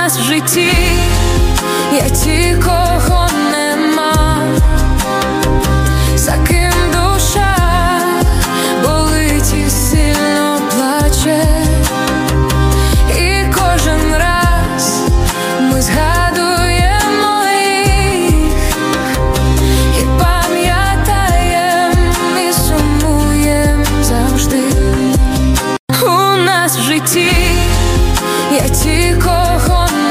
нас в житті є ті, кого нема, за ким душа болить і сильно плаче. І кожен раз ми згадуємо їх і пам'ятаєм, і сумуєм завжди. У нас в житті є ті, кого